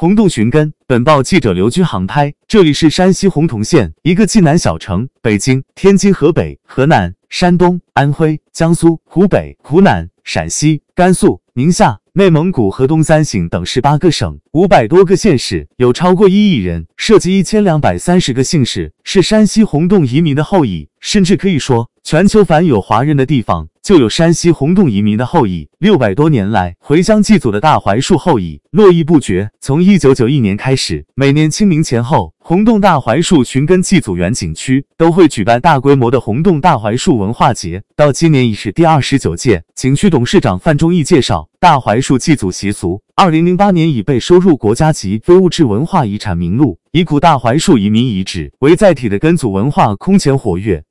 洪洞寻根。本报记者刘军航拍，这里是山西洪洞县，一个晋南小城，北京、天津、河北、河南、山东、安徽、江苏、湖北、湖南、陕西、甘肃、宁夏、内蒙古和东三省等18个省，500多个县市，有超过1亿人，涉及1230个姓氏，是山西洪洞移民的后裔，甚至可以说，全球凡有华人的地方，就有山西洪洞移民的后裔。600多年来，回乡祭祖的大槐树后裔络绎不绝。从1991年开始，每年清明前后，洪洞大槐树寻根祭祖园景区都会举办大规模的洪洞大槐树文化节，到今年已是第29届。景区董事长范忠义介绍，大槐树祭祖习俗，2008年已被收入国家级非物质文化遗产名录。以古大槐树移民遗址为载体的根祖文化空前活跃。